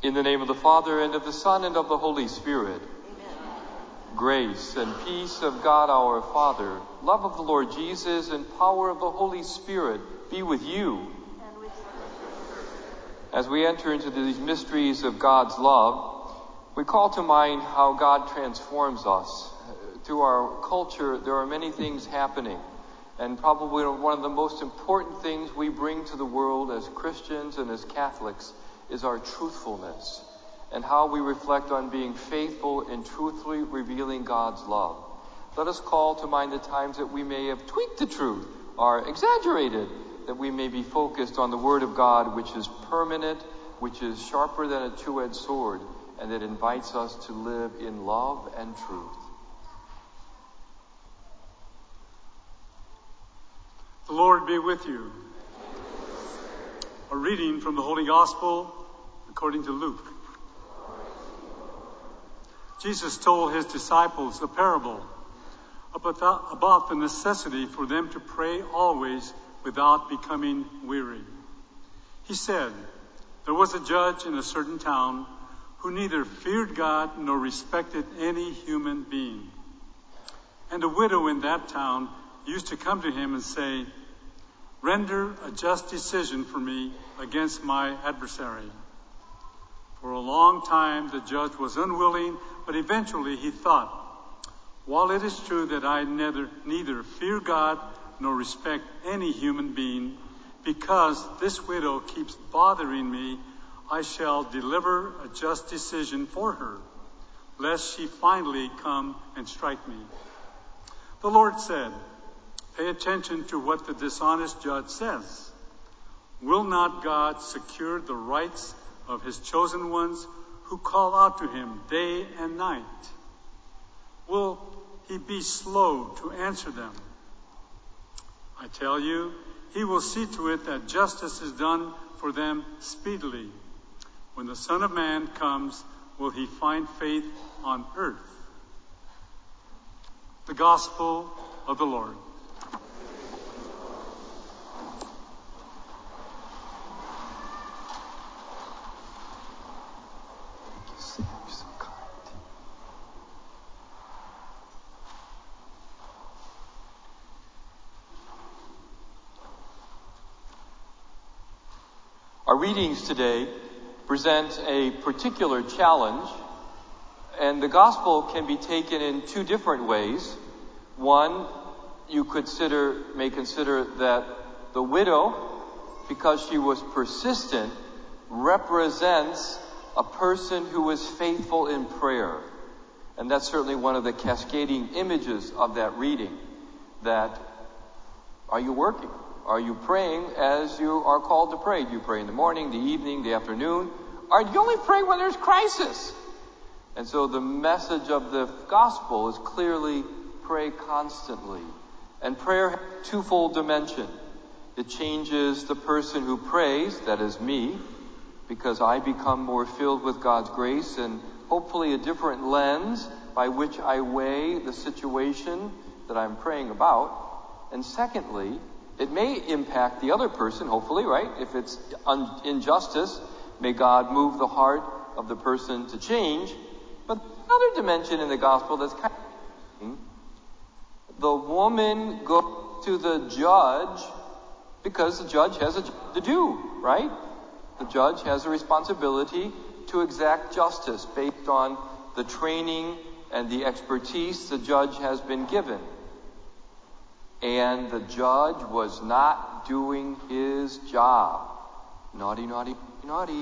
In the name of the Father, and of the Son, and of the Holy Spirit. Amen. Grace and peace of God our Father, love of the Lord Jesus, and power of the Holy Spirit be with you. And with you. As we enter into these mysteries of God's love, we call to mind how God transforms us. Through our culture, there are many things happening. And probably one of the most important things we bring to the world as Christians and as Catholics is our truthfulness, and how we reflect on being faithful in truthfully revealing God's love. Let us call to mind the times that we may have tweaked the truth or exaggerated, that we may be focused on the Word of God, which is permanent, which is sharper than a two-edged sword, and that invites us to live in love and truth. The Lord be with you. A reading from the Holy Gospel according to Luke. Jesus told his disciples a parable about the necessity for them to pray always without becoming weary. He said, there was a judge in a certain town who neither feared God nor respected any human being. And a widow in that town used to come to him and say, render a just decision for me against my adversary. For a long time the judge was unwilling, but eventually he thought, while it is true that I neither fear God nor respect any human being, because this widow keeps bothering me, I shall deliver a just decision for her, lest she finally come and strike me. The Lord said, pay attention to what the dishonest judge says. Will not God secure the rights of his chosen ones who call out to him day and night? Will he be slow to answer them? I tell you, he will see to it that justice is done for them speedily. When the Son of Man comes, will he find faith on earth? The Gospel of the Lord. Our readings today present a particular challenge, and the gospel can be taken in two different ways. One, you may consider that the widow, because she was persistent, represents a person who was faithful in prayer. And that's certainly one of the cascading images of that reading. That, are you working? Are you praying as you are called to pray? Do you pray in the morning, the evening, the afternoon? Or do you only pray when there's crisis? And so the message of the gospel is clearly pray constantly. And prayer has a twofold dimension. It changes the person who prays, that is me, because I become more filled with God's grace and hopefully a different lens by which I weigh the situation that I'm praying about. And secondly, it may impact the other person, hopefully, right? If it's injustice, may God move the heart of the person to change. But another dimension in the gospel that's kind of interesting, the woman goes to the judge because the judge has a job to do, right? The judge has a responsibility to exact justice based on the training and the expertise the judge has been given. And the judge was not doing his job. Naughty, naughty, naughty.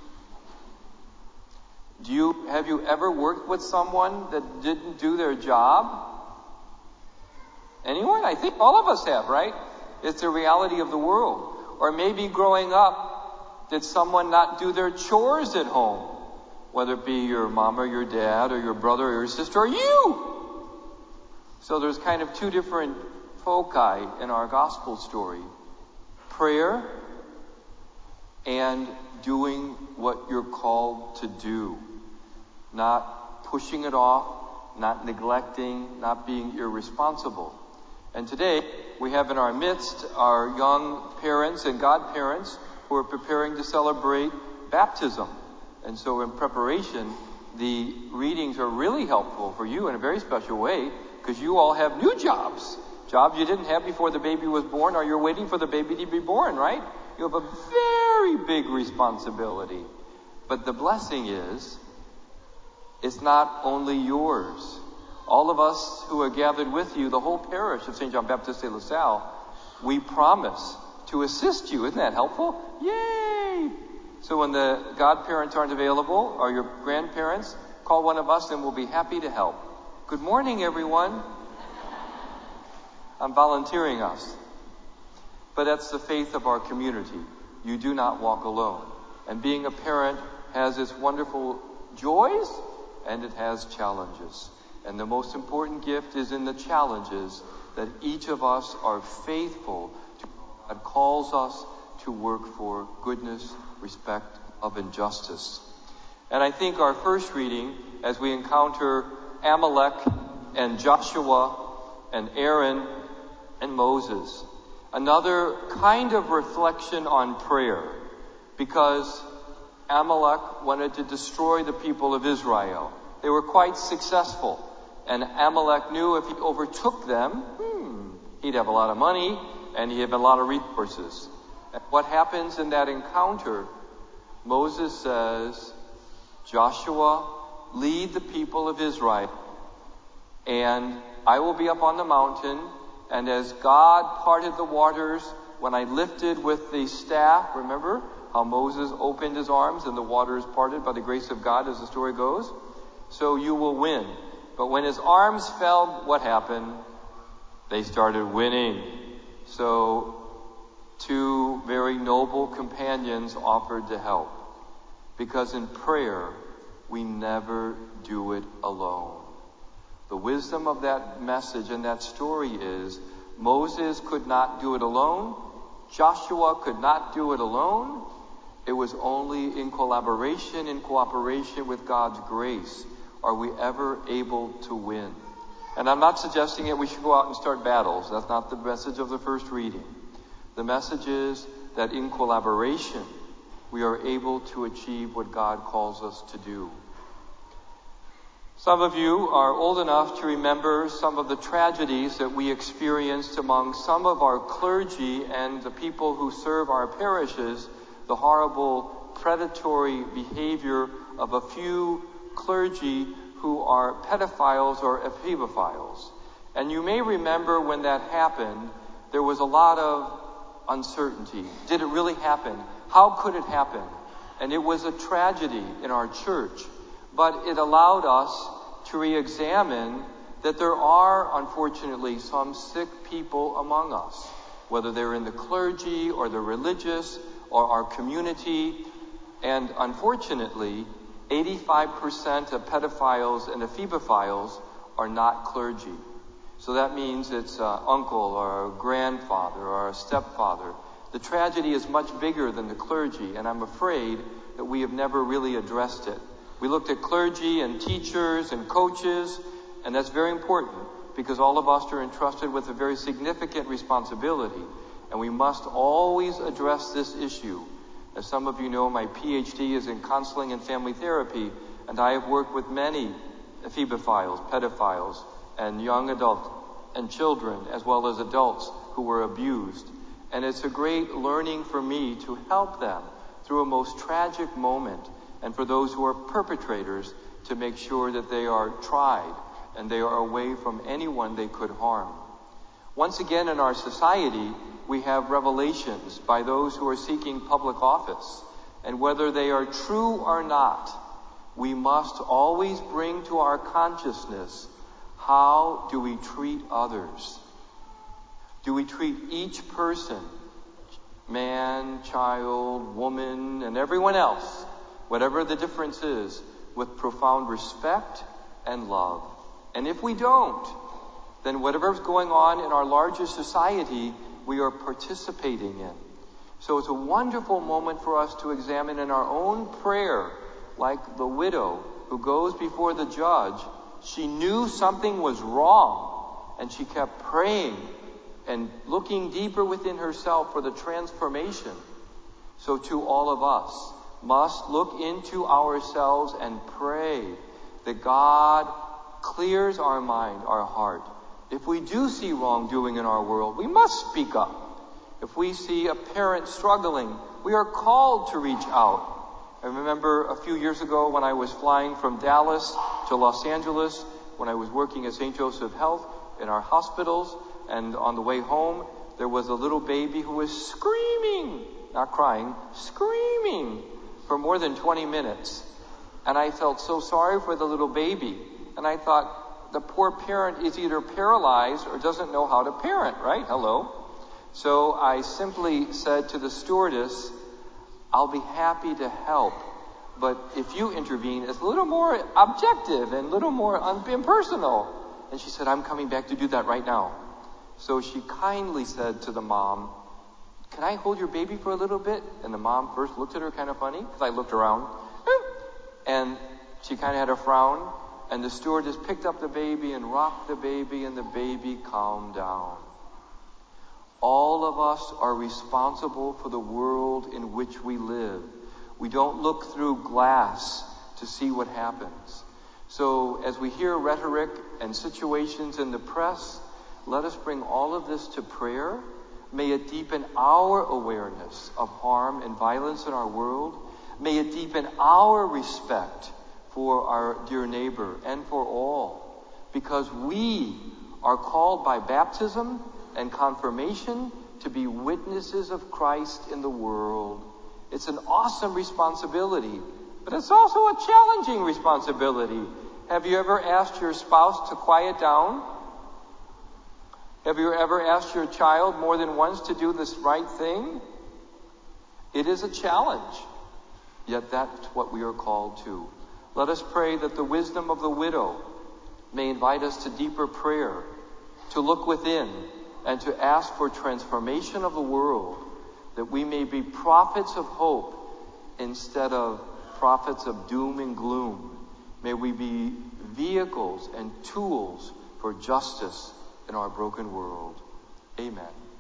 Have you ever worked with someone that didn't do their job? Anyone? I think all of us have, right? It's the reality of the world. Or maybe growing up, did someone not do their chores at home? Whether it be your mom or your dad or your brother or your sister or you. So there's kind of two different foci in our gospel story. Prayer and doing what you're called to do. Not pushing it off, not neglecting, not being irresponsible. And today, we have in our midst our young parents and godparents who are preparing to celebrate baptism. And so in preparation, the readings are really helpful for you in a very special way, because you all have new jobs. Jobs you didn't have before the baby was born, or you're waiting for the baby to be born, right? You have a very big responsibility. But the blessing is, it's not only yours. All of us who are gathered with you, the whole parish of St. John Baptist de La Salle, we promise to assist you. Isn't that helpful? Yay! So when the godparents aren't available, or your grandparents, call one of us and we'll be happy to help. Good morning, everyone. I'm volunteering us. But that's the faith of our community. You do not walk alone. And being a parent has its wonderful joys, and it has challenges. And the most important gift is in the challenges, that each of us are faithful to what God calls us to work for goodness, respect, love, and justice. And I think our first reading, as we encounter Amalek and Joshua and Aaron and Moses, another kind of reflection on prayer, because Amalek wanted to destroy the people of Israel. They were quite successful, and Amalek knew if he overtook them, he'd have a lot of money and he'd have a lot of resources. And what happens in that encounter? Moses says, Joshua, lead the people of Israel, and I will be up on the mountain, and as God parted the waters, when I lifted with the staff, remember how Moses opened his arms and the waters parted by the grace of God, as the story goes? So you will win. But when his arms fell, what happened? They started winning. So two very noble companions offered to help. Because in prayer, we never do it alone. The wisdom of that message and that story is, Moses could not do it alone. Joshua could not do it alone. It was only in collaboration, in cooperation with God's grace, are we ever able to win. And I'm not suggesting that we should go out and start battles. That's not the message of the first reading. The message is that in collaboration, we are able to achieve what God calls us to do. Some of you are old enough to remember some of the tragedies that we experienced among some of our clergy and the people who serve our parishes, the horrible predatory behavior of a few clergy who are pedophiles or ephebophiles. And you may remember when that happened, there was a lot of uncertainty. Did it really happen? How could it happen? And it was a tragedy in our church. But it allowed us to re-examine that there are, unfortunately, some sick people among us, whether they're in the clergy or the religious or our community. And unfortunately, 85% of pedophiles and ephebophiles are not clergy. So that means it's an uncle or a grandfather or a stepfather. The tragedy is much bigger than the clergy, and I'm afraid that we have never really addressed it. We looked at clergy and teachers and coaches, and that's very important because all of us are entrusted with a very significant responsibility, and we must always address this issue. As some of you know, my PhD is in counseling and family therapy, and I have worked with many ephebophiles, pedophiles, and young adults and children, as well as adults who were abused. And it's a great learning for me to help them through a most tragic moment, and for those who are perpetrators to make sure that they are tried and they are away from anyone they could harm. Once again, in our society, we have revelations by those who are seeking public office. And whether they are true or not, we must always bring to our consciousness, how do we treat others? Do we treat each person, man, child, woman, and everyone else, whatever the difference is, with profound respect and love? And if we don't, then whatever's going on in our larger society, we are participating in. So it's a wonderful moment for us to examine in our own prayer, like the widow who goes before the judge. She knew something was wrong, and she kept praying and looking deeper within herself for the transformation. So to all of us, must look into ourselves and pray that God clears our mind, our heart. If we do see wrongdoing in our world, we must speak up. If we see a parent struggling, we are called to reach out. I remember a few years ago when I was flying from Dallas to Los Angeles, when I was working at St. Joseph Health in our hospitals, and on the way home, there was a little baby who was screaming, not crying, screaming for more than 20 minutes. And I felt so sorry for the little baby. And I thought, the poor parent is either paralyzed or doesn't know how to parent, right? Hello? So I simply said to the stewardess, I'll be happy to help, but if you intervene, it's a little more objective and a little more impersonal. And she said, I'm coming back to do that right now. So she kindly said to the mom, can I hold your baby for a little bit? And the mom first looked at her kind of funny, because I looked around. And she kind of had a frown. And the stewardess picked up the baby and rocked the baby, and the baby calmed down. All of us are responsible for the world in which we live. We don't look through glass to see what happens. So as we hear rhetoric and situations in the press, let us bring all of this to prayer. May it deepen our awareness of harm and violence in our world. May it deepen our respect for our dear neighbor and for all. Because we are called by baptism and confirmation to be witnesses of Christ in the world. It's an awesome responsibility, but it's also a challenging responsibility. Have you ever asked your spouse to quiet down? Have you ever asked your child more than once to do this right thing? It is a challenge, yet that's what we are called to. Let us pray that the wisdom of the widow may invite us to deeper prayer, to look within, and to ask for transformation of the world, that we may be prophets of hope instead of prophets of doom and gloom. May we be vehicles and tools for justice in our broken world. Amen.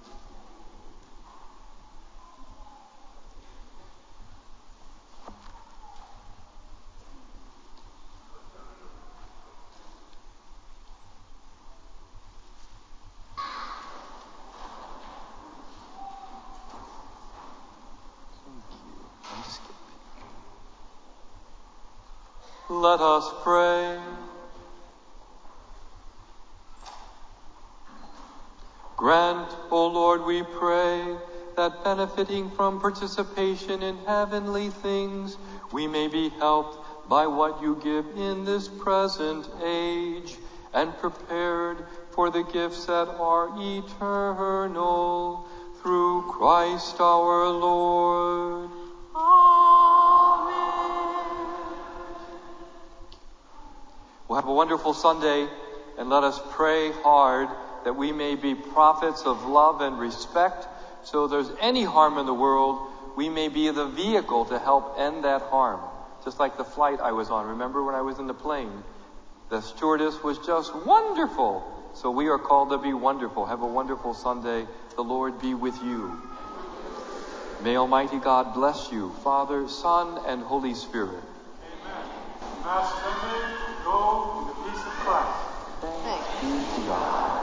Let us pray. Grant, O Lord, we pray, that benefiting from participation in heavenly things, we may be helped by what you give in this present age, and prepared for the gifts that are eternal, through Christ our Lord. We'll have a wonderful Sunday, and let us pray hard that we may be prophets of love and respect. So if there's any harm in the world, we may be the vehicle to help end that harm. Just like the flight I was on. Remember when I was in the plane? The stewardess was just wonderful. So we are called to be wonderful. Have a wonderful Sunday. The Lord be with you. May Almighty God bless you, Father, Son, and Holy Spirit. Amen. Last Sunday, go in the peace of Christ. Thanks be to God.